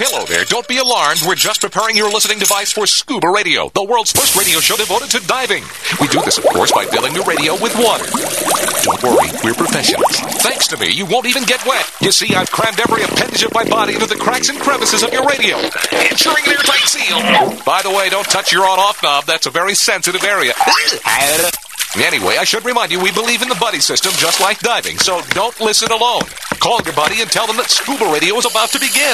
Hello there. Don't be alarmed. We're just preparing your listening device for Scuba Radio, the world's first radio show devoted to diving. We do this, of course, by filling the radio with water. Don't worry, we're professionals. Thanks to me, you won't even get wet. You see, I've crammed every appendage of my body into the cracks and crevices of your radio, ensuring an airtight seal. By the way, don't touch your on-off knob. That's a very sensitive area. Anyway, I should remind you, we believe in the buddy system just like diving, so don't listen alone. Call your buddy and tell them that Scuba Radio is about to begin.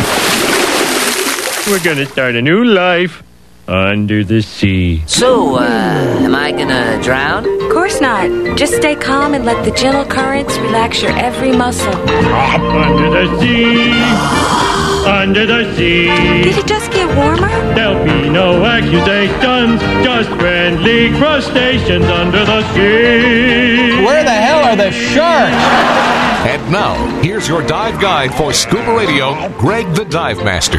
We're going to start a new life under the sea. So, am I gonna drown? Of course not. Just stay calm and let the gentle currents relax your every muscle. Under the sea, under the sea. Did it just get warmer? There'll be no accusations, just friendly crustaceans under the sea. Where the hell are the sharks? And now, here's your dive guide for Scuba Radio, Greg the Dive Master.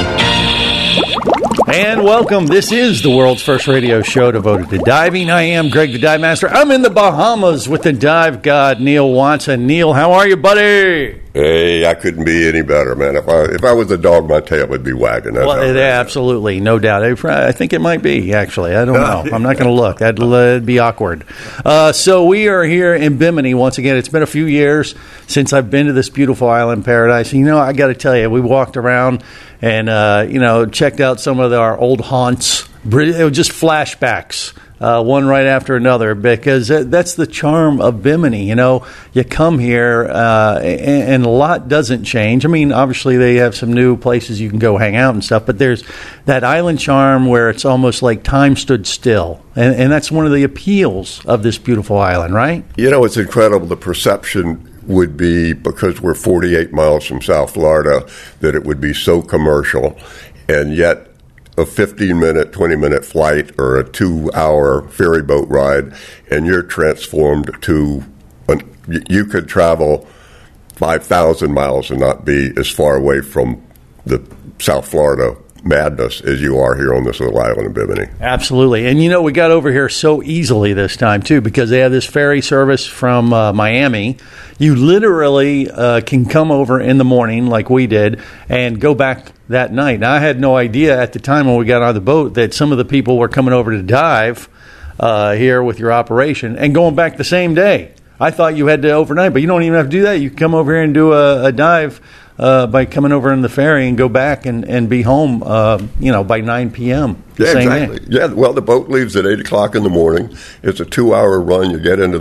And welcome. This is the world's first radio show devoted to diving. I am Greg the Dive Master. I'm in the Bahamas with the dive god, Neil Watson. Neil, how are you, buddy? Hey, I couldn't be any better, man. If I was a dog, my tail would be wagging. Absolutely, no doubt. I think it might be, actually. I don't know. I'm not going to look. That'd be awkward. So we are here in Bimini once again. It's been a few years since I've been to this beautiful island paradise. You know, I got to tell you, we walked around and, checked out some of our old haunts. It was just flashbacks. One right after another, because that's the charm of Bimini. You know, you come here and a lot doesn't change. I mean, obviously they have some new places you can go hang out and stuff, but there's that island charm where it's almost like time stood still. And that's one of the appeals of this beautiful island, right? You know, it's incredible. The perception would be, because we're 48 miles from South Florida, that it would be so commercial, and yet a 15-minute, 20-minute flight or a 2-hour ferry boat ride, and you're transformed to you could travel 5,000 miles and not be as far away from the South Florida madness as you are here on this little island of Bimini. Absolutely. And, you know, we got over here so easily this time, too, because they have this ferry service from Miami. You literally can come over in the morning like we did and go back that night. Now, I had no idea at the time when we got on the boat that some of the people were coming over to dive here with your operation and going back the same day. I thought you had to overnight, but you don't even have to do that. You can come over here and do a dive by coming over in the ferry and go back and be home, by 9 p.m. Yeah, exactly. Day. Yeah, well, the boat leaves at 8 o'clock in the morning. It's a 2-hour run. You get into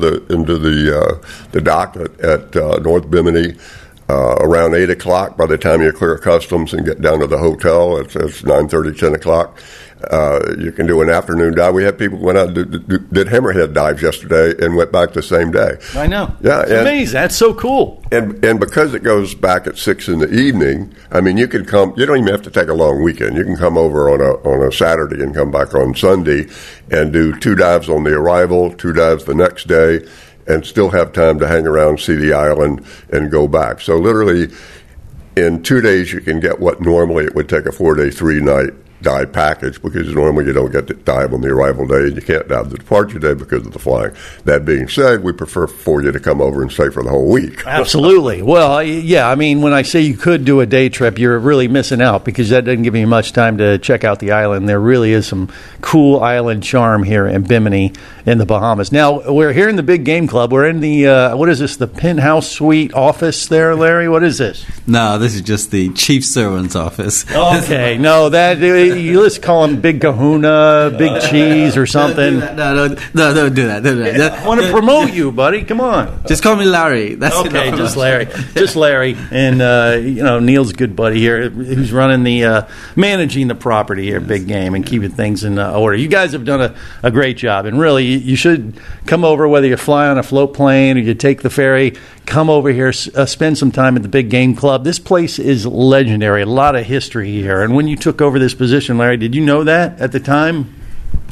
the dock at North Bimini around 8 o'clock. By the time you clear customs and get down to the hotel, it's 9:30, 10 o'clock. You can do an afternoon dive. We had people who went out and did hammerhead dives yesterday and went back the same day. I know. Yeah, it's amazing. That's so cool. And because it goes back at 6 in the evening, I mean, you can come. You don't even have to take a long weekend. You can come over on a Saturday and come back on Sunday and do 2 dives on the arrival, 2 dives the next day, and still have time to hang around, see the island, and go back. So literally, in 2 days, you can get what normally it would take a 4-day, 3-night dive package, because normally you don't get to dive on the arrival day and you can't dive the departure day because of the flying. That being said, we prefer for you to come over and stay for the whole week. Absolutely. Well, yeah, I mean, when I say you could do a day trip, you're really missing out, because that doesn't give you much time to check out the island. There really is some cool island charm here in Bimini in the Bahamas. Now, we're here in the Big Game Club. We're in the, what is this, the penthouse suite office there, Larry? What is this? No, this is just the chief servant's office. Okay, no, let's call him Big Kahuna, Big Cheese, or something. No, don't do that. I want to promote you, buddy. Come on. Just call me Larry. That's okay. Just Larry. Just Larry. And Neil's a good buddy here, who's running managing the property here, Big Game, and keeping things in order. You guys have done a great job, and really, you should come over, whether you fly on a float plane or you take the ferry. Come over here, spend some time at the Big Game Club. This place is legendary. A lot of history here. And when you took over this position, Larry, did you know that at the time?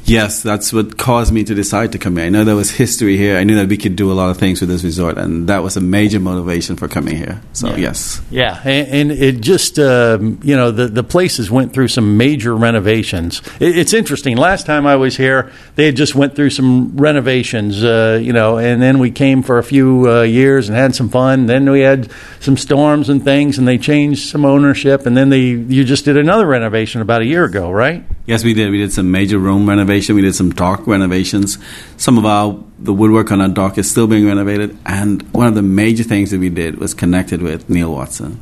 Yes, that's what caused me to decide to come here. I know there was history here. I knew that we could do a lot of things with this resort, and that was a major motivation for coming here. So, yes. Yeah, and it just, the places went through some major renovations. It's interesting. Last time I was here, they had just went through some renovations, and then we came for a few years and had some fun. Then we had some storms and things, and they changed some ownership, and then you just did another renovation about a year ago, right? Yes, we did. We did some major room renovation. We did some dock renovations. Some of the woodwork on our dock is still being renovated. And one of the major things that we did was connected with Neil Watson.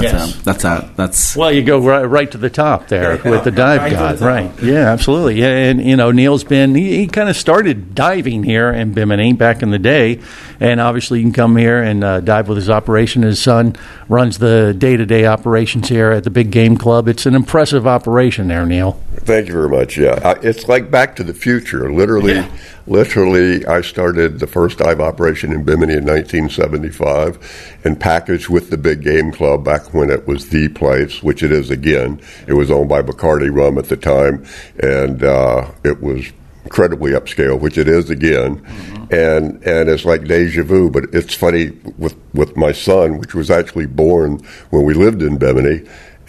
That's well, you go right to the top there with the dive god, right? Yeah, absolutely. Yeah, and Neil's been he kind of started diving here in Bimini back in the day, and obviously you can come here and dive with his operation. His son runs the day-to-day operations here at the Big Game Club. It's an impressive operation there, Neil. Thank you very much. Yeah, it's like Back to the Future. Literally, I started the first dive operation in Bimini in 1975 and packaged with the Big Game Club back when it was the place, which it is again. It was owned by Bacardi Rum at the time, and it was incredibly upscale, which it is again. Mm-hmm. And it's like deja vu, but it's funny with my son, which was actually born when we lived in Bimini,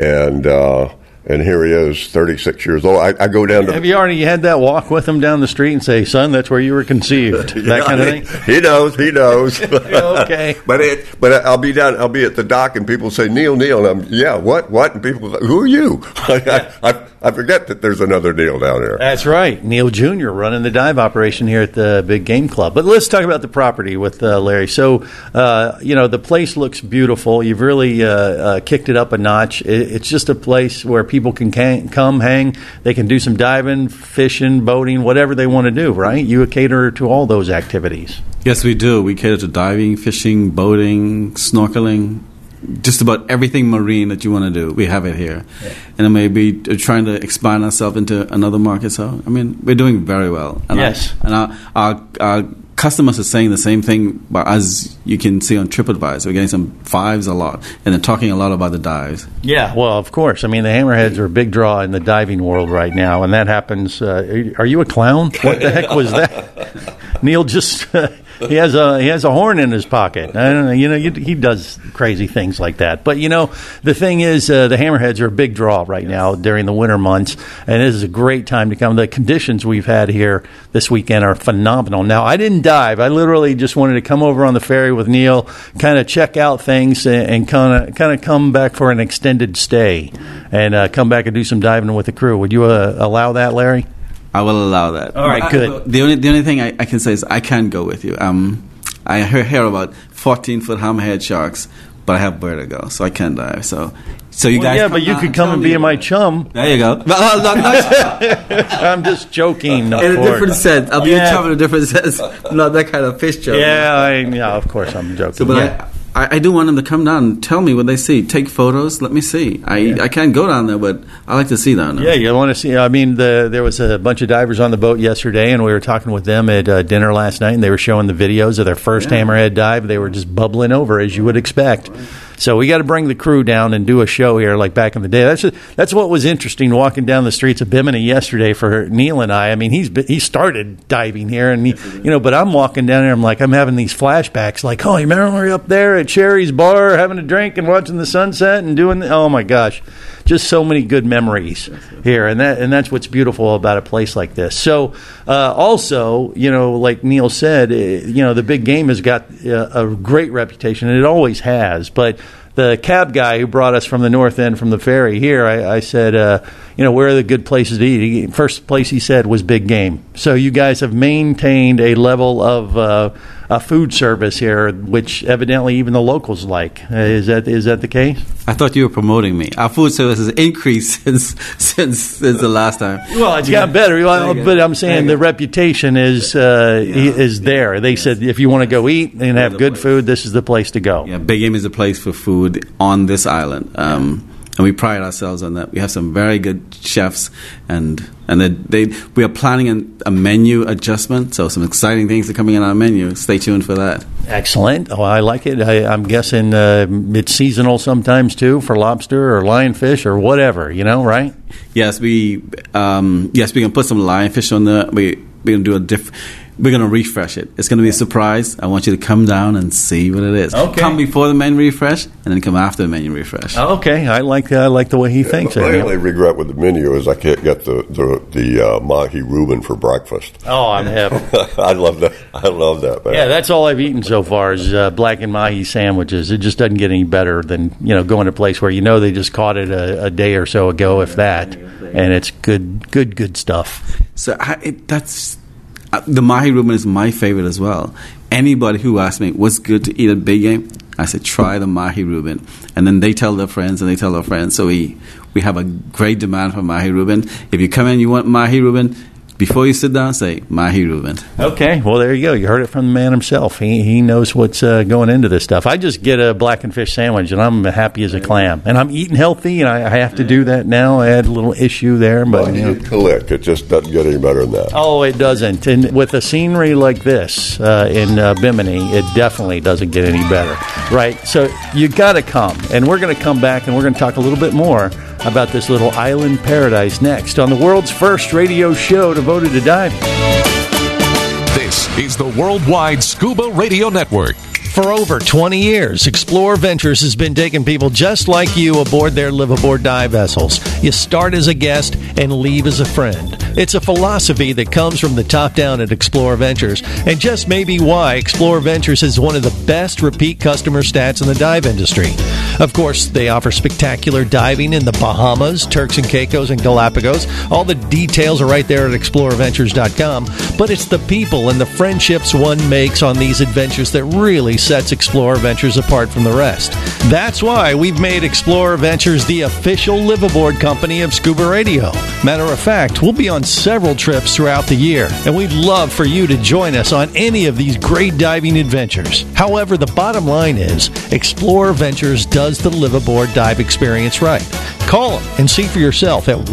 and here he is, 36 years old. I go down to... Have you already had that walk with him down the street and say, son, that's where you were conceived? That kind of thing? He knows. Okay. But I'll be at the dock and people say, Neil, and I'm, what? And people say, who are you? I forget that there's another Neil down there. That's right. Neil Jr. running the dive operation here at the Big Game Club. But let's talk about the property with Larry. So, the place looks beautiful. You've really kicked it up a notch. It's just a place where people can come hang. They can do some diving, fishing, boating, whatever they want to do, right? You cater to all those activities. Yes, we do. We cater to diving, fishing, boating, snorkeling, just about everything marine that you want to do. We have it here. Yeah. And maybe trying to expand ourselves into another market. So, we're doing very well. And yes. Our customers are saying the same thing, but as you can see on TripAdvisor, we're getting some 5s a lot, and they're talking a lot about the dives. Yeah, well, of course. The Hammerheads are a big draw in the diving world right now, and that happens. Are you a clown? What the heck was that? Neil just... He has a horn in his pocket. I don't know. He does crazy things like that. But the thing is, the Hammerheads are a big draw right now during the winter months, and this is a great time to come. The conditions we've had here this weekend are phenomenal. Now, I didn't dive. I literally just wanted to come over on the ferry with Neil, kind of check out things, and kind of come back for an extended stay, and come back and do some diving with the crew. Would you allow that, Larry? I will allow that. All right, good. The only thing I can say is I can go with you. I hear about 14-foot hammerhead sharks, but I have vertigo, so I can't dive. So you guys. Yeah, but you could come and be my chum. There you go. I'm just joking. In a different sense, I'll be a chum in a different sense. Not that kind of fish joke. Yeah, of course I'm joking. So, but I do want them to come down and tell me what they see. Take photos. Let me see. I can't go down there, but I like to see down there. Yeah, you want to see. There was a bunch of divers on the boat yesterday, and we were talking with them at dinner last night, and they were showing the videos of their first hammerhead dive. They were just bubbling over, as you would expect. So we got to bring the crew down and do a show here like back in the day. That's what was interesting walking down the streets of Bimini yesterday for Neil and I. He started diving here, and but I'm walking down there. I'm having these flashbacks, like, oh, you remember when we were up there at Sherry's Bar having a drink and watching the sunset and doing oh my gosh, just so many good memories here, and that's what's beautiful about a place like this. So also, like Neil said, the Big Game has got a great reputation, and it always has, but the cab guy who brought us from the north end from the ferry here, I said, where are the good places to eat? First place he said was Big Game. So you guys have maintained a level of food service here, which evidently even the locals like. Is that the case? I thought you were promoting me. Our food service has increased since the last time. Well, it's got better, but I'm saying the reputation is there. They said if you want to go eat and have good food, this is the place to go. Yeah, Big Game is a place for food on this island. And we pride ourselves on that. We have some very good chefs, and we are planning a menu adjustment, so some exciting things are coming in our menu. Stay tuned for that. Excellent. Oh, I like it. I'm guessing it's seasonal sometimes, too, for lobster or lionfish or whatever, right? Yes, we can put some lionfish on there. We're going to do we're going to refresh it. It's going to be a surprise. I want you to come down and see what it is. Okay. Come before the menu refresh, and then come after the menu refresh. Okay, I like the way he thinks. My only regret with the menu is I can't get the mahi Reuben for breakfast. Oh, I'm happy. I love that, man. Yeah, that's all I've eaten so far is blackened mahi sandwiches. It just doesn't get any better than going to a place where they just caught it a day or so ago, if that, and it's good stuff. So that's. The mahi Reuben is my favorite as well. Anybody who asks me what's good to eat at Big Game, I said try the mahi Reuben, and then they tell their friends and they tell their friends. So we have a great demand for mahi Reuben. If you come in, you want mahi Reuben, before you sit down, say mahi Reuben. Okay, well there you go. You heard it from the man himself. He knows what's going into this stuff. I just get a blackened fish sandwich, and I'm happy as a clam. And I'm eating healthy, and I have to do that now. I had a little issue there, but click. It just doesn't get any better than that. Oh, it doesn't. And with a scenery like this in Bimini, it definitely doesn't get any better, right? So you got to come, and we're going to come back, and we're going to talk a little bit more about this little island paradise next on the world's first radio show devoted to diving. This is the Worldwide Scuba Radio Network. For over 20 years, Explore Ventures has been taking people just like you aboard their live-aboard dive vessels. You start as a guest and leave as a friend. It's a philosophy that comes from the top down at Explore Ventures, and just may be why Explore Ventures is one of the best repeat customer stats in the dive industry. Of course, they offer spectacular diving in the Bahamas, Turks and Caicos, and Galapagos. All the details are right there at exploreventures.com, but it's the people and the friendships one makes on these adventures that really sets Explorer Ventures apart from the rest. That's why we've made Explorer Ventures the official live-aboard company of Scuba Radio. Matter of fact, we'll be on several trips throughout the year, and we'd love for you to join us on any of these great diving adventures. However, the bottom line is, Explorer Ventures does the live-aboard dive experience right. Call them and see for yourself at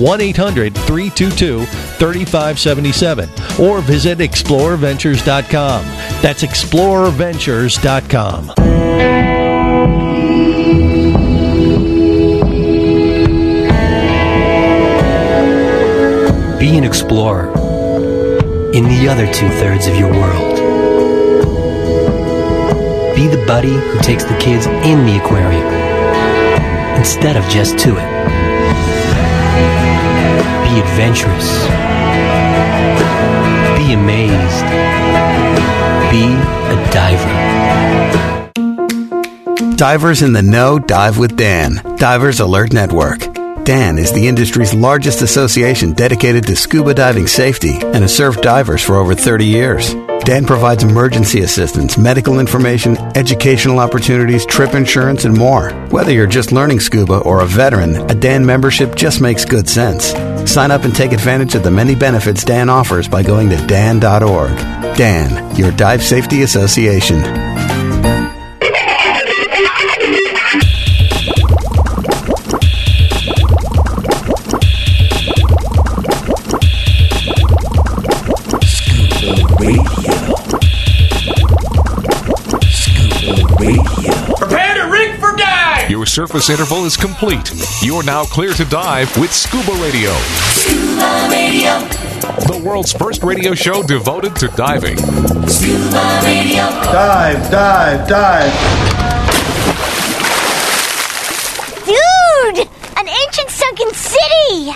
1-800-322-3577 or visit explorerventures.com. That's explorerventures.com. Be an explorer in the other 2/3 of your world. Be the buddy who takes the kids in the aquarium instead of just to it. Be adventurous. Be amazed. Be a diver. Divers in the know dive with Dan, Divers Alert Network. Dan is the industry's largest association dedicated to scuba diving safety and has served divers for over 30 years. Dan provides emergency assistance, medical information, educational opportunities, trip insurance, and more. Whether you're just learning scuba or a veteran, a Dan membership just makes good sense. Sign up and take advantage of the many benefits Dan offers by going to dan.org. Dan, your dive safety association. Your surface interval is complete. You're now clear to dive with Scuba Radio. Scuba Radio. The world's first radio show devoted to diving. Scuba Radio. Dive, dive, dive. Dude! An ancient sunken city!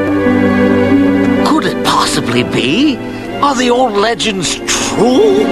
Could it possibly be? Are the old legends true?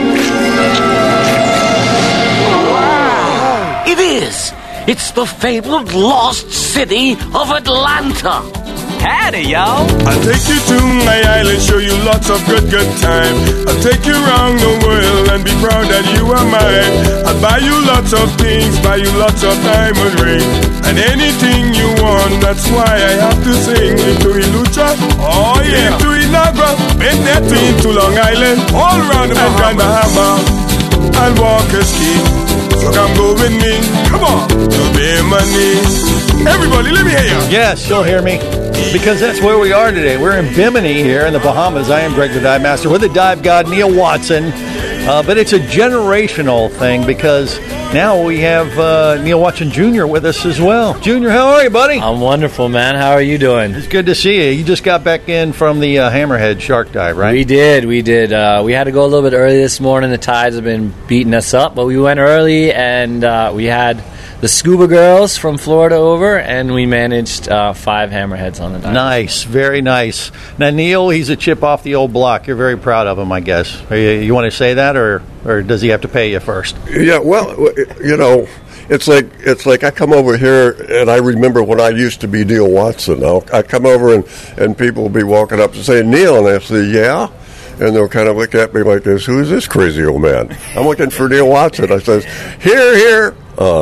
Wow! It is! It's the fabled lost city of Atlanta. Howdy, y'all. I'll take you to my island, show you lots of good time. I'll take you around the world and be proud that you are mine. I'll buy you lots of things, buy you lots of diamond rings, and anything you want, that's why I have to sing. Into Ilucha, oh yeah, into Inagua, Bennetti, into Long Island, all around the Bahama. I'll walk a ski, so come go with me, come on, to Bimini. Everybody, let me hear you. Yes, you'll hear me. Because that's where we are today. We're in Bimini here in the Bahamas. I am Greg the Dive Master with the dive god Neil Watson. But it's a generational thing because now we have Neil Watson Jr. with us as well. Junior, how are you, buddy? I'm wonderful, man. How are you doing? It's good to see you. You just got back in from the Hammerhead shark dive, right? We did. We had to go a little bit early this morning. The tides have been beating us up, but we went early, and we had the scuba girls from Florida over, and we managed 5 hammerheads on the dive. Nice, very nice. Now, Neil, he's a chip off the old block. You're very proud of him, I guess. You want to say that, or does he have to pay you first? Yeah, well, you know, it's like I come over here and I remember when I used to be Neil Watson. I come over and people will be walking up and saying, Neil, and I say, yeah. And they'll kind of look at me like this, who is this crazy old man? I'm looking for Neil Watson. I says, here.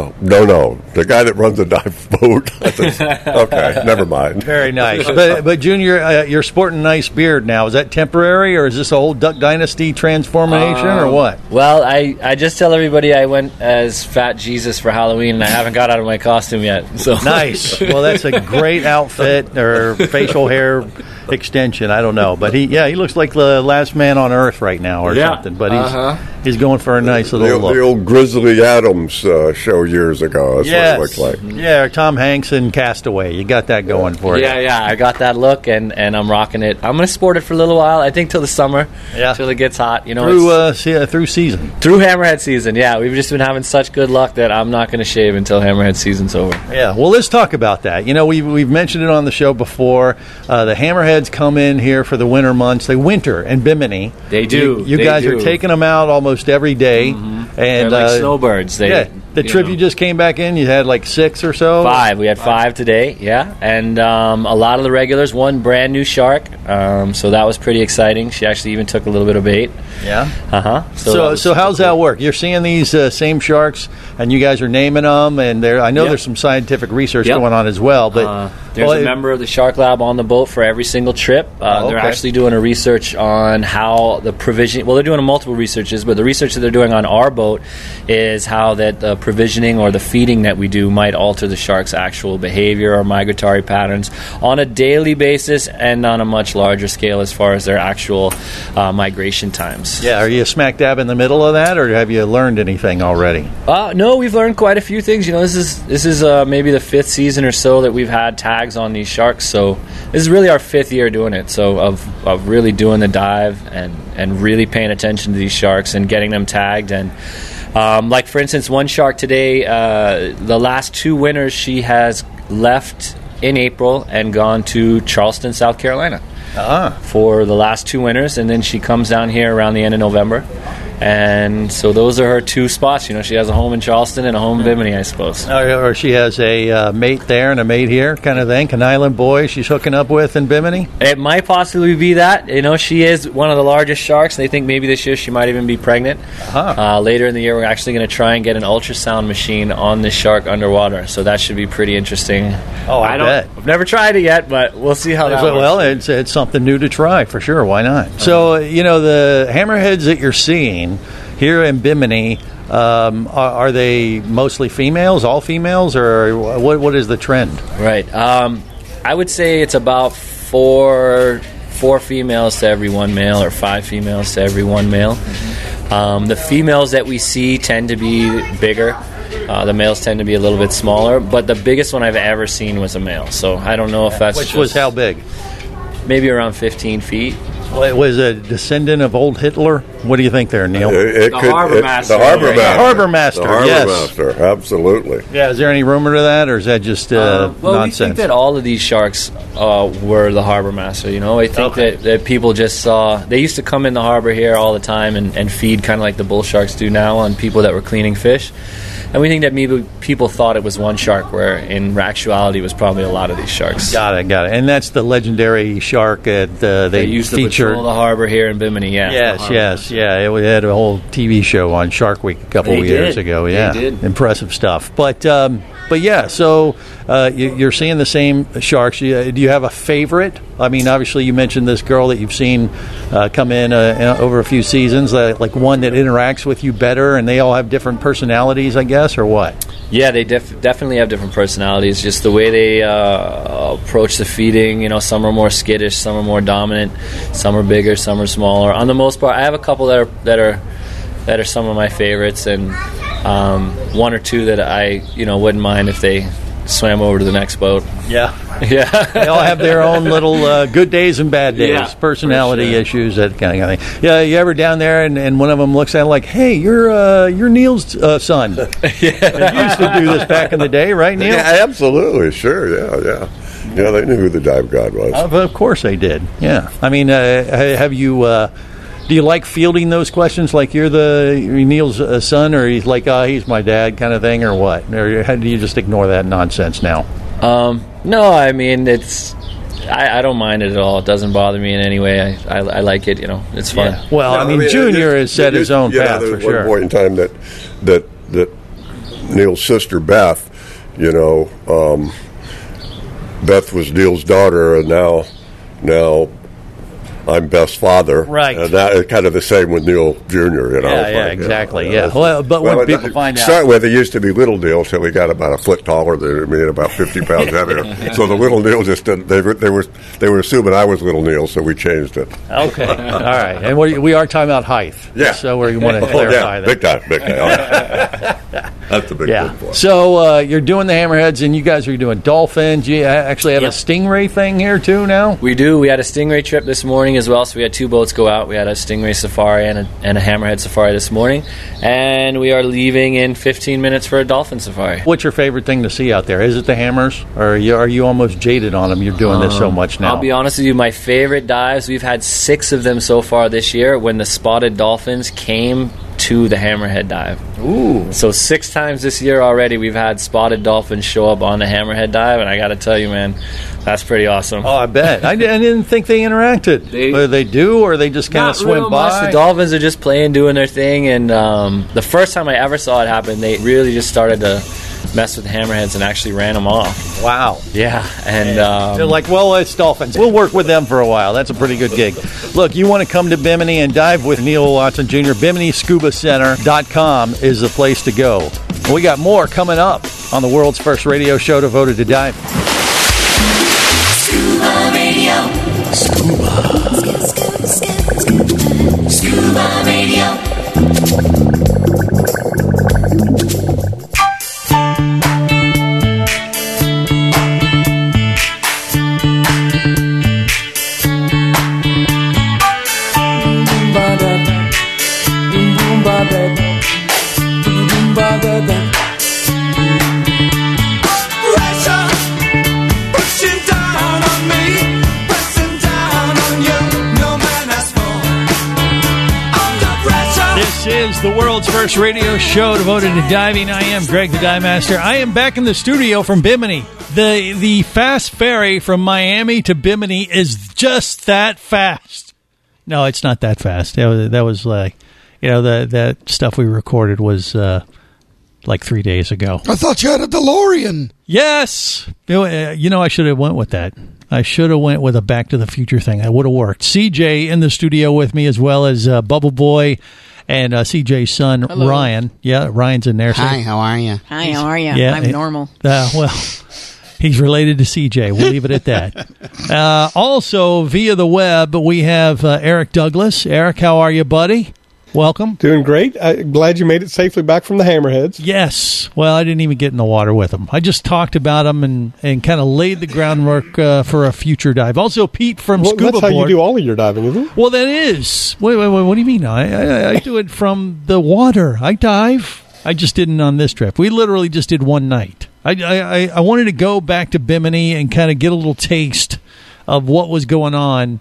No, the guy that runs the dive boat. I says, okay, never mind. Very nice. But Junior, you're sporting a nice beard now. Is that temporary, or is this a whole Duck Dynasty transformation, or what? Well, I just tell everybody I went as Fat Jesus for Halloween, and I haven't got out of my costume yet. So nice. Well, that's a great outfit or facial hair extension. I don't know, but he looks like the last man on Earth right now, or something. But he's going for a nice little look. The old Grizzly Adams show years ago. That's what it looks like. Yeah, Tom Hanks in Castaway. You got that going for you. Yeah, I got that look, and I'm rocking it. I'm going to sport it for a little while. I think till the summer, till it gets hot. You know, through season, through Hammerhead season. Yeah, we've just been having such good luck that I'm not going to shave until Hammerhead season's over. Yeah, well, let's talk about that. You know, we've mentioned it on the show before. The Hammerheads come in here for the winter months. They winter in Bimini. They do. You guys are taking them out almost every day. And they're like snowbirds. The trip you just came back in, you had like 6 or so? 5. We had 5 today, yeah. And a lot of the regulars, one brand new shark. So that was pretty exciting. She actually even took a little bit of bait. Yeah? Uh-huh. So how's that work? You're seeing these same sharks, and you guys are naming them, and I know there's some scientific research going on as well. But there's a member of the Shark Lab on the boat for every single trip. They're actually doing a research on how the provision. Well, they're doing multiple researches, but the research that they're doing on our boat is how that the provisioning or the feeding that we do might alter the shark's actual behavior or migratory patterns on a daily basis and on a much larger scale as far as their actual migration times. Yeah, are you smack dab in the middle of that, or have you learned anything already? No, we've learned quite a few things. You know, this is maybe the 5th season or so that we've had tags on these sharks. So this is really our 5th year doing it. So of really doing the dive and really paying attention to these sharks and getting them tagged. And like, for instance, one shark today, the last 2 winters, she has left in April and gone to Charleston, South Carolina for the last 2 winters. And then she comes down here around the end of November. And so those are her 2 spots. You know, she has a home in Charleston and a home in Bimini, I suppose. Or she has a mate there and a mate here kind of thing. An island boy she's hooking up with in Bimini? It might possibly be that. You know, she is one of the largest sharks. They think maybe this year she might even be pregnant. Later in the year, we're actually going to try and get an ultrasound machine on this shark underwater. So that should be pretty interesting. Oh, I bet. I've never tried it yet, but we'll see how that works. Well, it's something new to try, for sure. Why not? So, you know, the hammerheads that you're seeing here in Bimini, are they mostly females, all females, or what is the trend? Right. I would say it's about 4 females to every 1 male, or 5 females to every 1 male. The females that we see tend to be bigger. The males tend to be a little bit smaller, but the biggest one I've ever seen was a male. So I don't know if that's Which was how big? Maybe around 15 feet. Was a descendant of old Hitler? What do you think there, Neil? The Harbor Master. The Harbor Master. Harbor Master, The Harbor yes. Master, absolutely. Yeah, is there any rumor to that, or is that just nonsense? Well, we think that all of these sharks were the Harbor Master. You know, I think that people just saw. They used to come in the harbor here all the time and feed kind of like the bull sharks do now on people that were cleaning fish. And we think that maybe people thought it was one shark, where in actuality it was probably a lot of these sharks. Got it. And that's the legendary shark that they used to featured. patrol the harbor here in Bimini, yeah. Yes. Yeah, it had a whole TV show on Shark Week a couple of years ago. Yeah, they did. Impressive stuff. But yeah, so you're seeing the same sharks. Do you have a favorite? I mean, obviously you mentioned this girl that you've seen come in over a few seasons, like one that interacts with you better, and they all have different personalities, I guess, or what? Yeah, they definitely have different personalities. Just the way they approach the feeding. Some are more skittish, some are more dominant, some are bigger, some are smaller. On the most part, I have a couple that are some of my favorites, and one or two that I wouldn't mind if they swam over to the next boat. Yeah. They all have their own little good days and bad days, personality issues, that kind of thing. Yeah, you ever down there and one of them looks at it like, hey, you're Neil's son. You used to do this back in the day, right, Neil? Yeah, absolutely, sure, yeah. Yeah, they knew who the dive god was. Of course they did, yeah. I mean, have you... do you like fielding those questions like you're Neil's son, or he's like, he's my dad kind of thing, or what? Or do you just ignore that nonsense now? No, I mean, I don't mind it at all. It doesn't bother me in any way. I like it, it's fun. Yeah. Well, I mean, Junior has set his own path, for sure. There was one point in time that Neil's sister, Beth, Beth was Neil's daughter, and now I'm Beth's father. Right. And that is kind of the same with Neil Jr., Yeah, exactly, yeah. Well, but when people find out... Start with, he used to be Little Neil till he got about a foot taller than me and about 50 pounds heavier. So the Little Neil just, they were assuming I was Little Neil, so we changed it. Okay, all right. And we are talking about height. Yeah. So we want to clarify that. Big time. That's the big point. So you're doing the hammerheads, and you guys are doing dolphins. You actually have a stingray thing here, too, now? We do. We had a stingray trip this morning as well, so we had two boats go out. We had a stingray safari and a hammerhead safari this morning, and we are leaving in 15 minutes for a dolphin safari. What's your favorite thing to see out there? Is it the hammers, or are you almost jaded on them? You're doing this so much now. I'll be honest with you, my favorite dives, we've had 6 of them so far this year when the spotted dolphins came to the hammerhead dive. Ooh. So 6 times this year already we've had spotted dolphins show up on the hammerhead dive, and I got to tell you, man, that's pretty awesome. Oh, I bet. I didn't think they interacted. They do, or they just kind of swim by? Much. The dolphins are just playing, doing their thing, and the first time I ever saw it happen, they really just started to mess with the hammerheads and actually ran them off. Wow. Yeah. And they're like, well, it's dolphins. We'll work with them for a while. That's a pretty good gig. Look, you want to come to Bimini and dive with Neil Watson Jr., BiminiScubaCenter.com is the place to go. We got more coming up on the world's first radio show devoted to diving. Scuba Radio. Scuba Radio. This is the world's first radio show devoted to diving. I am Greg the Dive Master. I am back in the studio from Bimini. The fast ferry from Miami to Bimini is just that fast. No, it's not that fast. That was like, that stuff we recorded was like 3 days ago. I thought you had a DeLorean. Yes. I should have went with that. I should have went with a Back to the Future thing. That would have worked. CJ in the studio with me, as well as Bubble Boy and CJ's son, Hello. Ryan. Yeah, Ryan's in there. Hi, how are you? Hi, how are you? Yeah, I'm normal. Well, he's related to CJ. We'll leave it at that. Also, via the web, we have Eric Douglas. Eric, how are you, buddy? Welcome. Doing great. Glad you made it safely back from the hammerheads. Yes. Well, I didn't even get in the water with them. I just talked about them and kind of laid the groundwork for a future dive. Also, Pete from Scuba That's Board. how you do all of your diving, isn't it? Well, that is. Wait. What do you mean? I do it from the water. I dive. I just didn't on this trip. We literally just did one night. I wanted to go back to Bimini and kind of get a little taste of what was going on.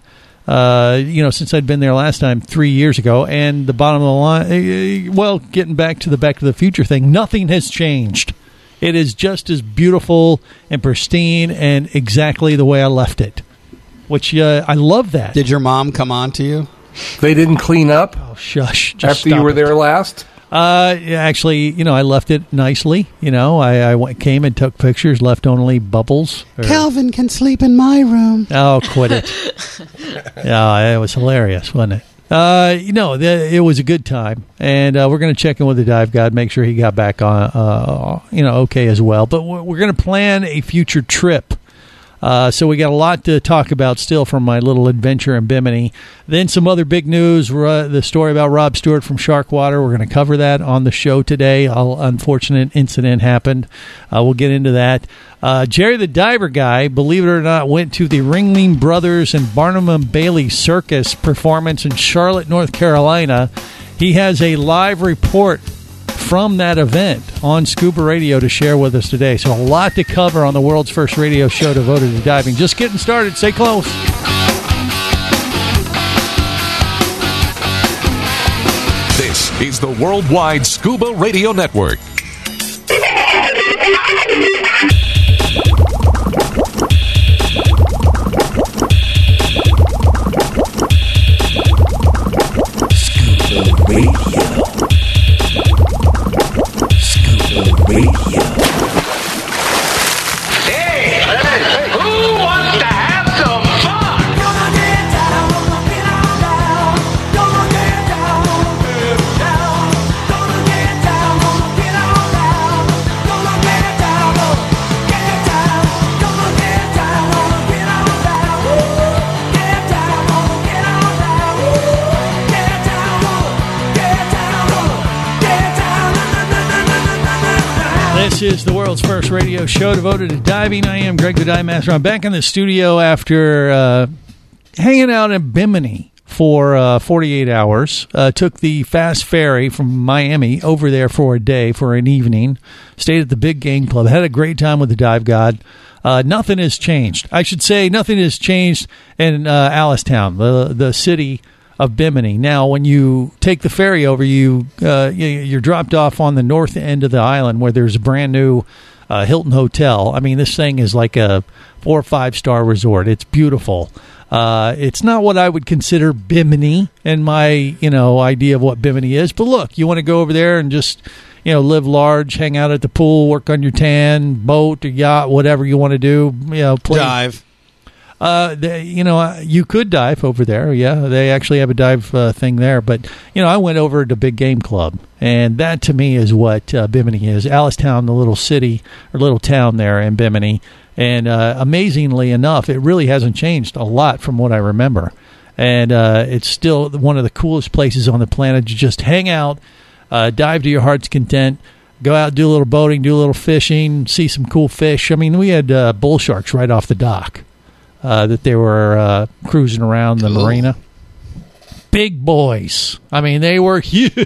Since I'd been there last time 3 years ago, and the bottom of the line, getting back to the Back to the Future thing, nothing has changed. It is just as beautiful and pristine and exactly the way I left it, which I love that. Did your mom come on to you? They didn't clean up? Oh, shush. After you were there last? Actually, I left it nicely. I came and took pictures, left only bubbles. Calvin can sleep in my room. Oh, quit it. Yeah, it was hilarious, wasn't it? It was a good time, and we're going to check in with the dive god, make sure he got back on, okay as well. But we're going to plan a future trip. So we got a lot to talk about still from my little adventure in Bimini. Then some other big news, the story about Rob Stewart from Sharkwater. We're going to cover that on the show today. An unfortunate incident happened. We'll get into that. Jerry the Diver Guy, believe it or not, went to the Ringling Brothers and Barnum and Bailey Circus performance in Charlotte, North Carolina. He has a live report from that event on Scuba Radio to share with us today. So a lot to cover on the world's first radio show devoted to diving. Just getting started. Stay close. This is the Worldwide Scuba Radio Network. Scuba Radio. Radio. Hey, who wants to have some fun? Gonna get down, gonna get down, gonna get down, gonna get down, gonna get down, gonna get down, get down, gonna get down, gonna get down, get down, gonna get down, get down, get down. This is the world's first radio show devoted to diving. I am Greg the Dive Master. I'm back in the studio after hanging out in Bimini for 48 hours. Took the fast ferry from Miami over there for a day, for an evening. Stayed at the Big Game Club. Had a great time with the Dive God. Nothing has changed. I should say nothing has changed in Allentown, the city of Bimini. Now, when you take the ferry over, you're dropped off on the north end of the island where there's a brand new Hilton Hotel. I mean, this thing is like a 4 or 5 star resort. It's beautiful. It's not what I would consider Bimini in my idea of what Bimini is. But look, you want to go over there and just live large, hang out at the pool, work on your tan, boat, or yacht, whatever you want to do. Play. Dive. You could dive over there. Yeah, they actually have a dive thing there. But, I went over to Big Game Club, and that to me is what Bimini is. Allentown, the little city or little town there in Bimini. And amazingly enough, it really hasn't changed a lot from what I remember. And it's still one of the coolest places on the planet to just hang out, dive to your heart's content, go out, do a little boating, do a little fishing, see some cool fish. I mean, we had bull sharks right off the dock. That they were cruising around the marina. Big boys. I mean, they were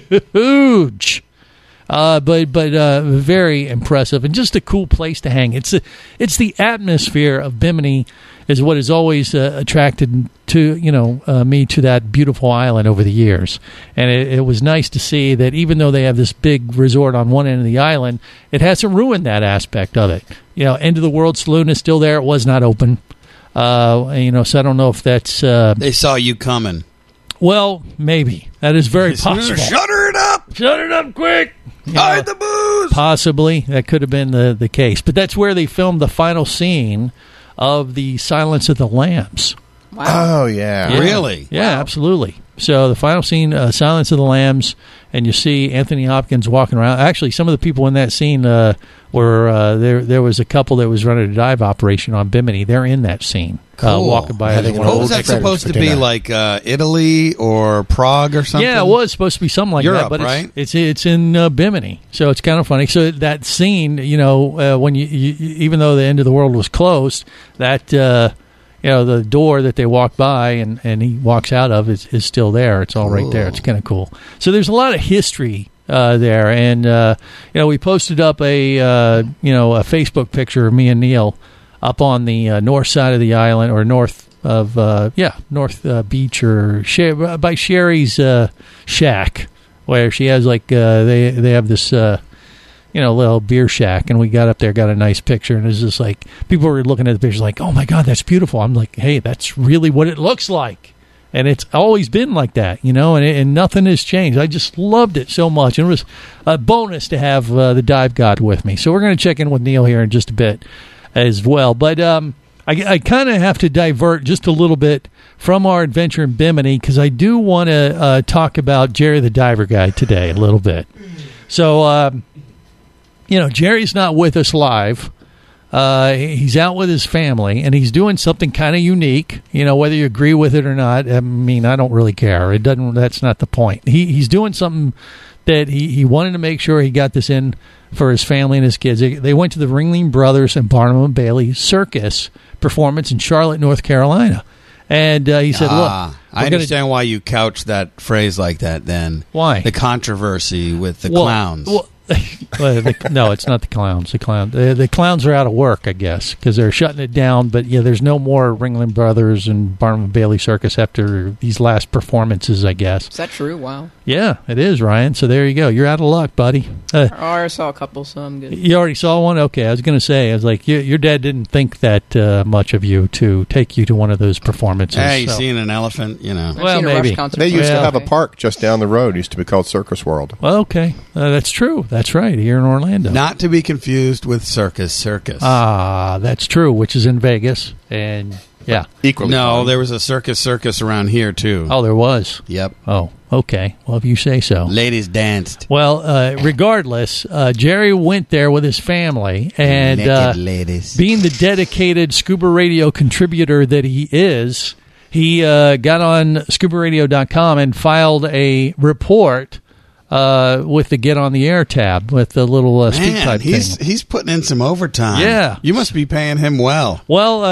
huge, but very impressive and just a cool place to hang. It's the atmosphere of Bimini is what has always attracted to me to that beautiful island over the years. And it was nice to see that even though they have this big resort on one end of the island, it hasn't ruined that aspect of it. End of the World Saloon is still there. It was not open. So I don't know if that's... they saw you coming. Well, maybe. That is very possible. Shutter it up! Shut it up quick! Hide the booze! Possibly. That could have been the case. But that's where they filmed the final scene of the Silence of the Lambs. Wow. Oh, yeah. Really? Yeah, absolutely. So the final scene, Silence of the Lambs, and you see Anthony Hopkins walking around. Actually, some of the people in that scene were there was a couple that was running a dive operation on Bimini. They're in that scene, walking by. What was that supposed to be, like Italy or Prague or something? Yeah, it was supposed to be something like Europe, that, but right? it's in Bimini, so it's kind of funny. So that scene, when you even though the end of the world was closed, that the door that they walk by and he walks out of is still there. It's all right there. It's kind of cool. So there's a lot of history there, and we posted up a Facebook picture of me and Neil up on the north side of the island, or north of North Beach, or by Sherry's shack, where she has they have this little beer shack, and we got up there, got a nice picture, and it was just like, people were looking at the pictures like, oh my God, that's beautiful. I'm like, hey, that's really what it looks like. And it's always been like that, and nothing has changed. I just loved it so much. And it was a bonus to have the Dive God with me. So we're going to check in with Neil here in just a bit as well. But I kind of have to divert just a little bit from our adventure in Bimini because I do want to talk about Jerry the Diver Guy today a little bit. So, Jerry's not with us live. He's out with his family, and he's doing something kind of unique. Whether you agree with it or not, I mean, I don't really care. It doesn't. That's not the point. He's doing something that he wanted to make sure he got this in for his family and his kids. They went to the Ringling Brothers and Barnum and Bailey Circus performance in Charlotte, North Carolina. And he said, look, I understand why you couch that phrase like that then. Why? The controversy with the clowns. No, it's not the clowns. The clowns are out of work, I guess, because they're shutting it down. But there's no more Ringling Brothers and Barnum and Bailey Circus after these last performances, I guess. Is that true? Wow. Yeah, it is, Ryan. So there you go. You're out of luck, buddy. I saw a couple, so I'm good. You already saw one? Okay, I was going to say, I was like, your dad didn't think that much of you to take you to one of those performances. Hey, you seen an elephant? Well, maybe. They used to have a park just down the road. It used to be called Circus World. Well, okay. That's true. That's right, here in Orlando. Not to be confused with Circus. Ah, that's true, which is in Vegas. And, yeah. Equally. No, fun. there was a circus around here, too. Oh, there was? Yep. Oh, okay. Well, if you say so. Ladies danced. Well, regardless, Jerry went there with his family. And naked ladies. Being the dedicated Scuba Radio contributor that he is, he got on ScubaRadio.com and filed a report with the Get on the Air tab, with the little speak type thing. He's putting in some overtime. Yeah. You must be paying him well. Well,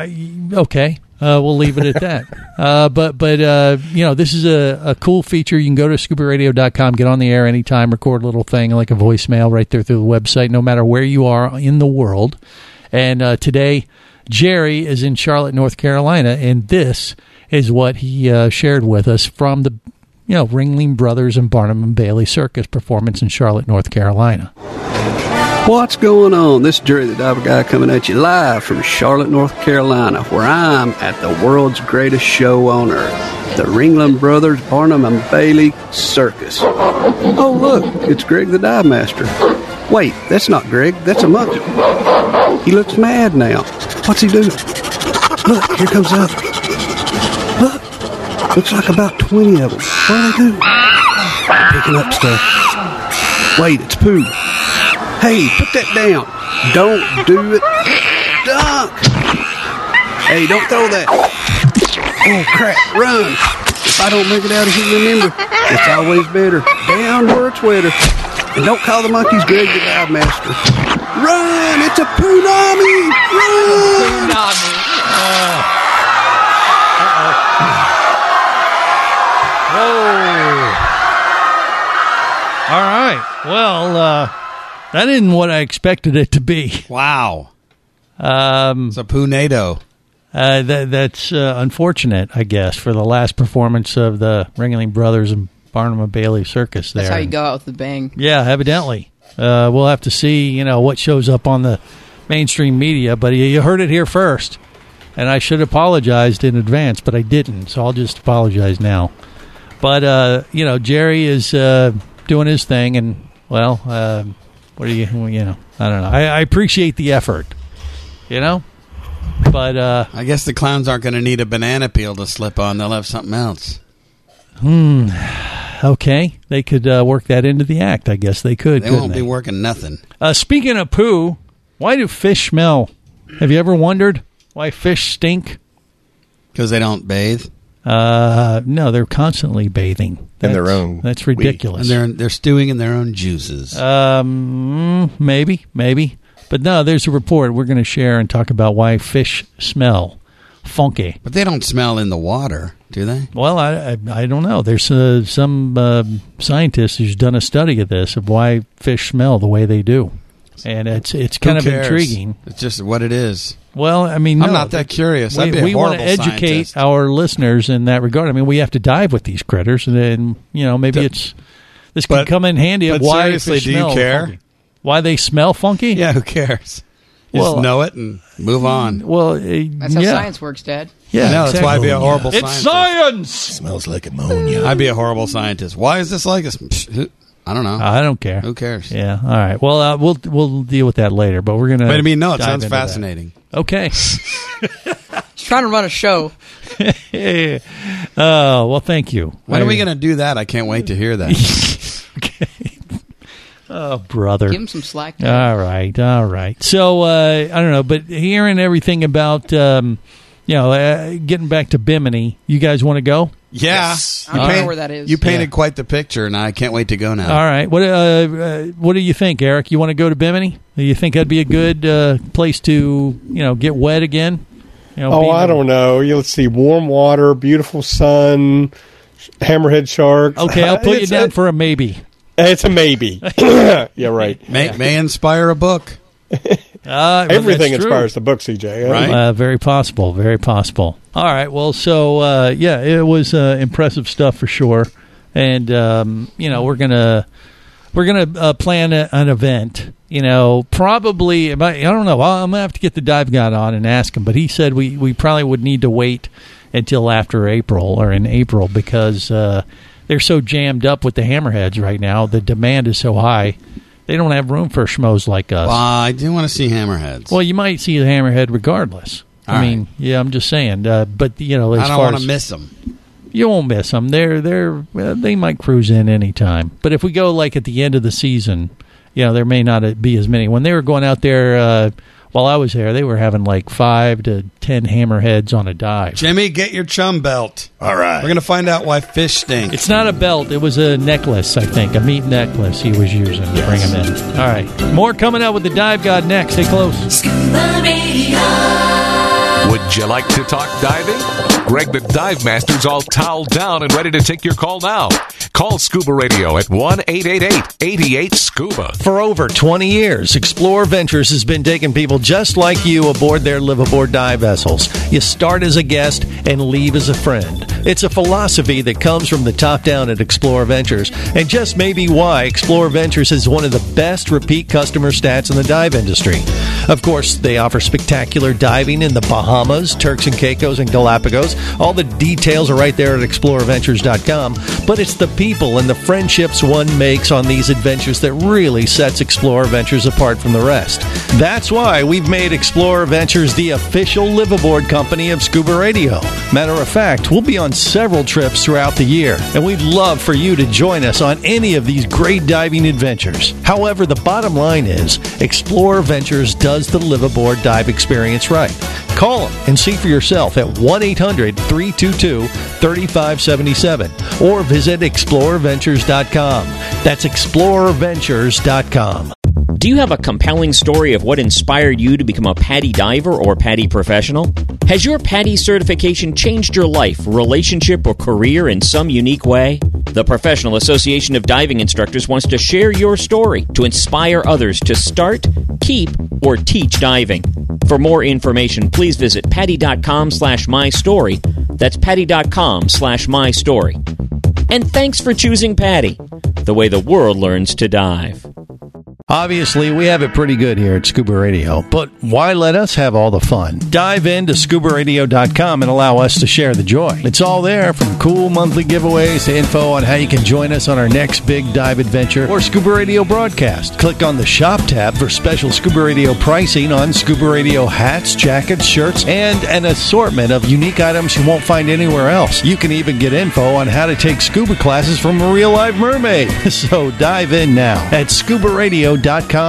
okay. We'll leave it at that. But this is a cool feature. You can go to ScubaRadio.com, get on the air anytime, record a little thing like a voicemail right there through the website, no matter where you are in the world. And today, Jerry is in Charlotte, North Carolina, and this is what he shared with us from the Ringling Brothers and Barnum and Bailey Circus performance in Charlotte, North Carolina. What's going on? This is Jerry the Diver Guy coming at you live from Charlotte, North Carolina, where I'm at the world's greatest show on earth, the Ringling Brothers Barnum and Bailey Circus. Oh, look, it's Greg the Dive Master. Wait, that's not Greg, that's a monkey. He looks mad now. What's he doing? Look, here comes the other. Look. Looks like about 20 of them. What are they doing? Picking up stuff. Wait, it's poo. Hey, put that down. Don't do it. Dunk. Hey, don't throw that. Oh, crap. Run. If I don't make it out of here, remember, it's always better. Down where it's wetter. And don't call the monkeys Greg the Dive Master. Run. It's a Poonami. Run. Poonami. All right. Well, that isn't what I expected it to be. Wow. It's a poonado. That's unfortunate, I guess, for the last performance of the Ringling Brothers and Barnum and Bailey Circus there. That's how you go out with the bang. Yeah, evidently. We'll have to see, what shows up on the mainstream media, but you heard it here first. And I should have apologized in advance, but I didn't, so I'll just apologize now. But, Jerry is doing his thing, and, well, what are you, I don't know. I appreciate the effort, But I guess the clowns aren't going to need a banana peel to slip on. They'll have something else. Okay. They could work that into the act. I guess they could. They won't be working nothing. Speaking of poo, why do fish smell? Have you ever wondered why fish stink? Because they don't bathe? No, they're constantly bathing. In their own. That's ridiculous. And they're stewing in their own juices. Maybe. But no, there's a report we're going to share and talk about why fish smell funky. But they don't smell in the water, do they? Well, I don't know. There's some scientist who's done a study of this, of why fish smell the way they do. And it's kind of intriguing. It's just what it is. Well, I mean, I'm not that curious. We want to educate our listeners in that regard. I mean, we have to dive with these critters, and then maybe this can come in handy of why fish do you smell care? funky. Why they smell funky? Yeah, who cares? Just know it and move on. Well, that's how science works, Dad. Yeah, no, that's why I'd be a horrible it's scientist. It's science! Smells like ammonia. I'd be a horrible scientist. Why is this like this? I don't know. I don't care. Who cares? Yeah. All right. Well, we'll deal with that later. But we're gonna. But I mean, no, it dive sounds into fascinating. that. Okay. He's trying to run a show. Oh, well, thank you. When are we going to do that? I can't wait to hear that. Okay. Oh, brother. Give him some slack. All right. So, I don't know, but hearing everything about, getting back to Bimini, you guys want to go? Yeah. Yes. I don't know where that is. You painted quite the picture, and I can't wait to go now. All right. What do you think, Eric? You want to go to Bimini? Do you think that'd be a good place to, get wet again? I don't know. Let's see. Warm water, beautiful sun, hammerhead sharks. Okay, I'll put you down for a maybe. It's a maybe. Yeah, right. May inspire a book. Everything inspires the book, CJ. Right? Very possible. Very possible. All right. Well, so, it was impressive stuff for sure. And, we're going to plan an event. Probably, I don't know. I'm going to have to get the dive guide on and ask him. But he said we probably would need to wait until after April or in April because they're so jammed up with the hammerheads right now. The demand is so high. They don't have room for schmoes like us. I do want to see hammerheads. Well, you might see a hammerhead regardless. I mean, I'm just saying. But, as I don't want to miss them. You won't miss them. They might cruise in any time. But if we go like at the end of the season, there may not be as many. When they were going out there while I was there, they were having like 5 to 10 hammerheads on a dive. Jimmy, get your chum belt. All right. We're going to find out why fish stink. It's not a belt. It was a necklace, I think. A meat necklace he was using to bring them in. All right. More coming up with the Dive God next. Stay close. Scuba Radio. Would you like to talk diving? Greg the Dive Master's all toweled down and ready to take your call now. Call Scuba Radio at 1-888-88-SCUBA. For over 20 years, Explorer Ventures has been taking people just like you aboard their live-aboard dive vessels. You start as a guest and leave as a friend. It's a philosophy that comes from the top down at Explorer Ventures, and just maybe why Explorer Ventures is one of the best repeat customer stats in the dive industry. Of course, they offer spectacular diving in the Bahamas, Turks and Caicos, and Galapagos. All the details are right there at explorerventures.com, but it's the people and the friendships one makes on these adventures that really sets Explorer Ventures apart from the rest. That's why we've made Explorer Ventures the official live-aboard company of Scuba Radio. Matter of fact, we'll be on several trips throughout the year, and we'd love for you to join us on any of these great diving adventures. However, the bottom line is, Explorer Ventures does the live-aboard dive experience right. Call them and see for yourself at 1-800-322-3577 or visit explorerventures.com. That's explorerventures.com. Do you have a compelling story of what inspired you to become a PADI diver or PADI professional? Has your PADI certification changed your life, relationship, or career in some unique way? The Professional Association of Diving Instructors wants to share your story to inspire others to start, keep, or teach diving. For more information, please visit PADI.com/mystory. That's PADI.com/mystory. And thanks for choosing PADI, the way the world learns to dive. Obviously, we have it pretty good here at Scuba Radio, but why let us have all the fun? Dive into ScubaRadio.com and allow us to share the joy. It's all there, from cool monthly giveaways to info on how you can join us on our next big dive adventure or Scuba Radio broadcast. Click on the Shop tab for special Scuba Radio pricing on Scuba Radio hats, jackets, shirts, and an assortment of unique items you won't find anywhere else. You can even get info on how to take scuba classes from a real-life mermaid. So dive in now at ScubaRadio.com.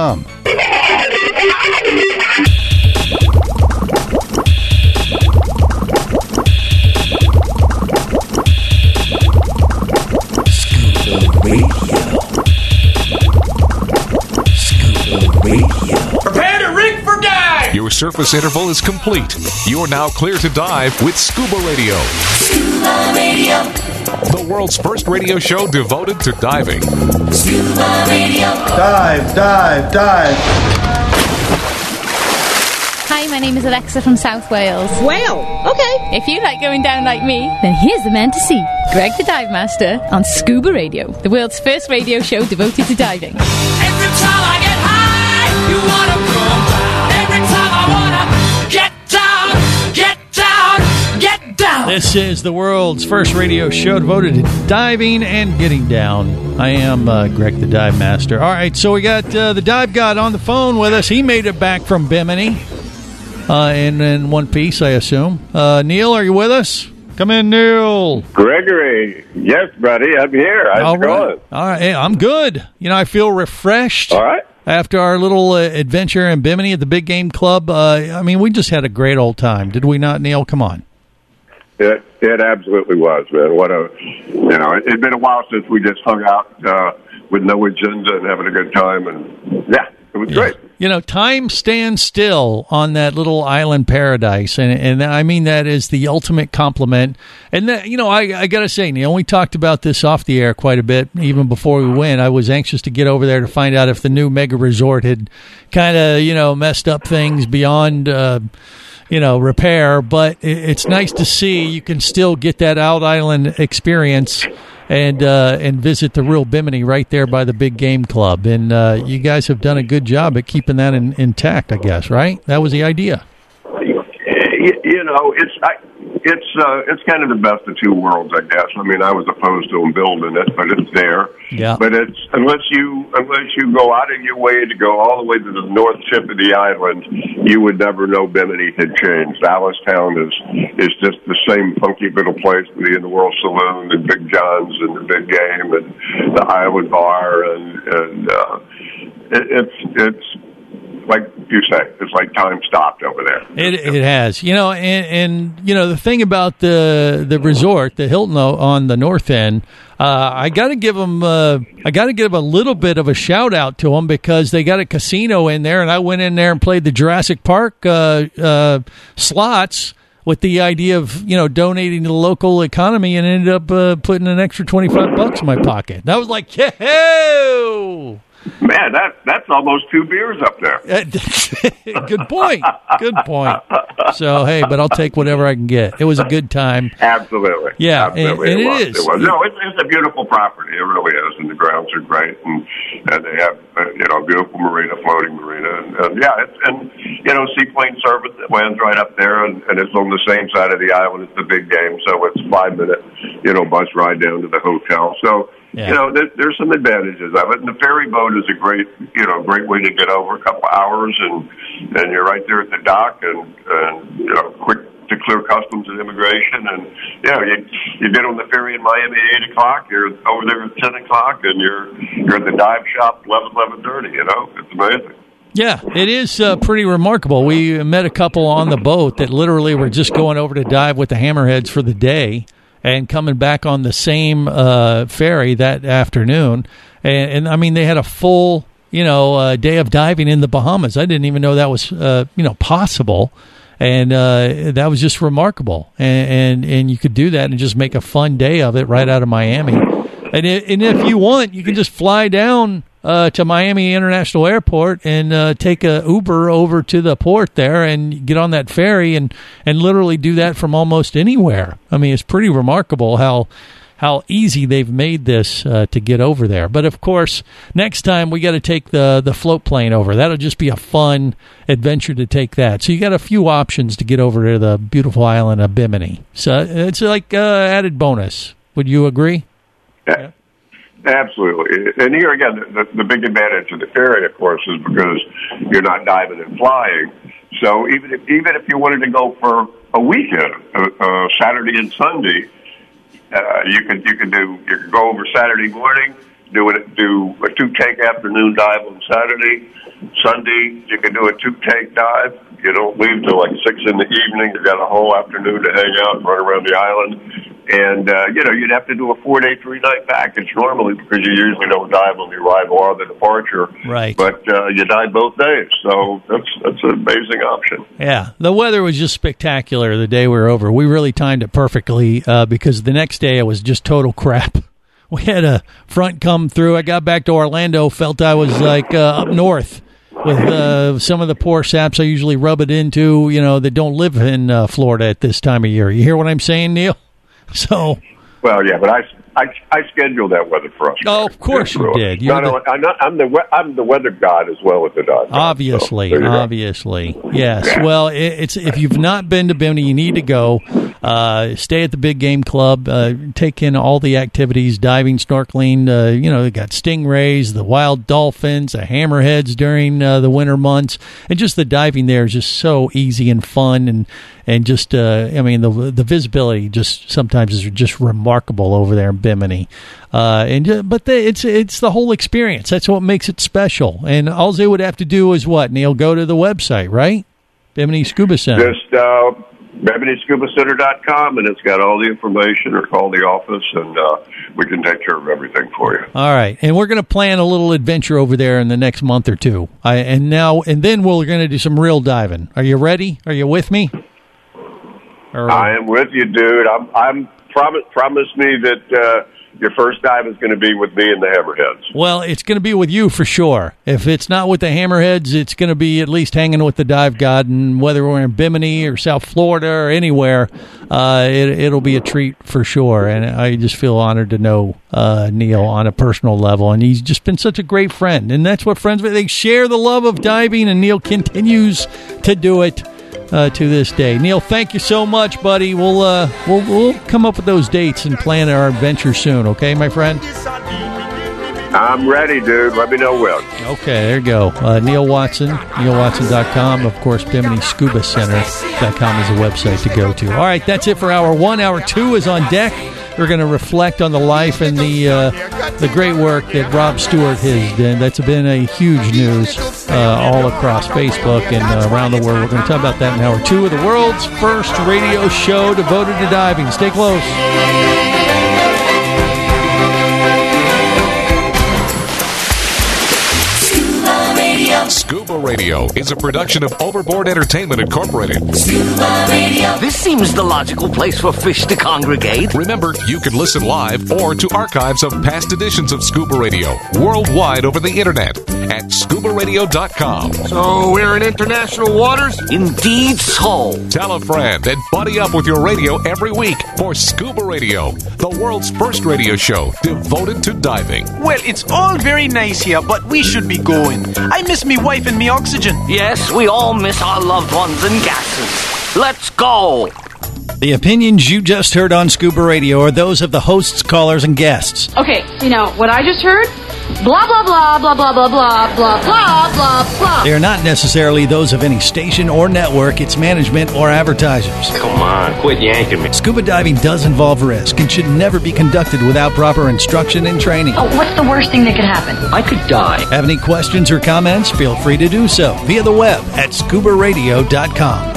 Prepare to rig for dive! Your surface interval is complete. You're now clear to dive with Scuba Radio. Scuba Radio. The world's first radio show devoted to diving. Scuba Radio. Dive, dive, dive. Hi, my name is Alexa from South Wales. Well, okay. If you like going down like me, then here's the man to see. Greg the Dive Master on Scuba Radio, the world's first radio show devoted to diving. Every time I get high, you wanna come down. Every time I wanna get down, get down, get down. This is the world's first radio show devoted to diving and getting down. I am Greg the Dive Master. All right, so we got the Dive God on the phone with us. He made it back from Bimini in one piece, I assume. Neil, are you with us? Come in, Neil. Gregory. Yes, buddy. I'm here. How's it going? All right. Hey, I'm good. You know, I feel refreshed. All right. After our little adventure in Bimini at the Big Game Club. I mean, we just had a great old time. Did we not, Neil? Come on. It absolutely was, man. What a, it'd been a while since we just hung out with no agenda and having a good time. And, yeah, it was great. You know, time stands still on that little island paradise, and I mean that is the ultimate compliment. And that, you know, I got to say, Neil, we talked about this off the air quite a bit even before we went. I was anxious to get over there to find out if the new mega resort had kind of, messed up things beyond, repair. But it's nice to see you can still get that out island experience and visit the real Bimini right there by the Big Game Club. And you guys have done a good job at keeping that intact, I guess, right? That was the idea. It's kind of the best of two worlds, I guess. I mean, I was opposed to them building it, but it's there. Yeah. But it's unless you go out of your way to go all the way to the north tip of the island, you would never know Bimini had changed. Alistown is just the same funky little place with the In the World Saloon and Big John's and the Big Game and the Island Bar and it's like you say, it's like time stopped over there. It has, and the thing about the resort, the Hilton on the north end, I got to give them, a little bit of a shout out to them because they got a casino in there, and I went in there and played the Jurassic Park slots with the idea of donating to the local economy, and ended up putting an extra $25 in my pocket. And I was like, yeah. Man, that's almost 2 beers up there. Good point. So, hey, but I'll take whatever I can get. It was a good time. Absolutely. Yeah, absolutely. And it is. It was. No, it's a beautiful property. It really is, and the grounds are great, and they have a beautiful marina, floating marina, and seaplane service that lands right up there, and it's on the same side of the island as the Big Game, so it's a 5-minute bus ride down to the hotel. So. Yeah. There's some advantages of it, and the ferry boat is a great way to get over a couple hours, and you're right there at the dock, and quick to clear customs and immigration, and you get on the ferry in Miami at 8:00, you're over there at 10:00, and you're at the dive shop 11:30. It's amazing. Yeah, it is pretty remarkable. We met a couple on the boat that literally were just going over to dive with the hammerheads for the day, and coming back on the same ferry that afternoon. And I mean, they had a full, day of diving in the Bahamas. I didn't even know that was, possible. And that was just remarkable. And you could do that and just make a fun day of it right out of Miami. And if you want, you can just fly down to Miami International Airport and take a Uber over to the port there and get on that ferry and literally do that from almost anywhere. I mean, it's pretty remarkable how easy they've made this to get over there. But of course, next time we got to take the float plane over. That'll just be a fun adventure to take that. So you got a few options to get over to the beautiful island of Bimini. So it's like added bonus. Would you agree? Yeah. Absolutely. And here again, the big advantage of the ferry, of course, is because you're not diving and flying. So even if you wanted to go for a weekend, Saturday and Sunday, you could go over Saturday morning, do a 2-take afternoon dive on Saturday. Sunday, you can do a 2-take dive. You don't leave till like 6 in the evening. You've got a whole afternoon to hang out and run around the island. And, you'd have to do a 4-day, 3-night package normally because you usually don't dive on the arrival or the departure. Right. But you dive both days. So that's an amazing option. Yeah. The weather was just spectacular the day we were over. We really timed it perfectly because the next day it was just total crap. We had a front come through. I got back to Orlando, felt I was like up north with some of the poor saps I usually rub it into, that don't live in Florida at this time of year. You hear what I'm saying, Neil? So, well, yeah, but I scheduled that weather for us. Oh, of course you did. I'm the weather god as well as the dive. Obviously. Yes. Well, it's if you've not been to Bimini, you need to go. Stay at the Big Game Club. Take in all the activities, diving, snorkeling. They got stingrays, the wild dolphins, the hammerheads during the winter months. And just the diving there is just so easy and fun. And just, the visibility just sometimes is just remarkable over there in Bimini. It's the whole experience. That's what makes it special. And all they would have to do is what, Neil? Go to the website, right? Bimini Scuba Center. Just BiminiScubaCenter.com, and it's got all the information, or call the office, and we can take care of everything for you. All right. And we're going to plan a little adventure over there in the next month or two. And then we're going to do some real diving. Are you ready? Are you with me? I am with you, dude. Promise me that your first dive is going to be with me and the Hammerheads. Well, it's going to be with you for sure. If it's not with the Hammerheads, it's going to be at least hanging with the Dive God. And whether we're in Bimini or South Florida or anywhere, it'll be a treat for sure. And I just feel honored to know Neil on a personal level. And he's just been such a great friend. And that's what friends, they share the love of diving, and Neil continues to do it. To this day. Neil, thank you so much, buddy. We'll come up with those dates and plan our adventure soon, okay, my friend? I'm ready, dude. Let me know when. Okay, there you go. Neil Watson, neilwatson.com. Of course, BiminiScubaCenter.com is a website to go to. All right, that's it for Hour 1. Hour 2 is on deck. We're going to reflect on the life and the great work that Rob Stewart has done. That's been a huge news all across Facebook and around the world. We're going to talk about that in Hour 2 of the world's first radio show devoted to diving. Stay close. Scuba Radio is a production of Overboard Entertainment Incorporated. Scuba Radio. This seems the logical place for fish to congregate. Remember, you can listen live or to archives of past editions of Scuba Radio worldwide over the internet at scubaradio.com. So we're in international waters? Indeed so. Tell a friend and buddy up with your radio every week for Scuba Radio, the world's first radio show devoted to diving. Well, it's all very nice here, but we should be going. I miss me wife and me oxygen. Yes, we all miss our loved ones and gases. Let's go. The opinions you just heard on Scuba Radio are those of the hosts, callers, and guests. Okay, what I just heard? Blah, blah, blah, blah, blah, blah, blah, blah, blah, blah, blah. They are not necessarily those of any station or network, its management, or advertisers. Come on, quit yanking me. Scuba diving does involve risk and should never be conducted without proper instruction and training. Oh, what's the worst thing that could happen? I could die. Have any questions or comments? Feel free to do so via the web at scubaradio.com.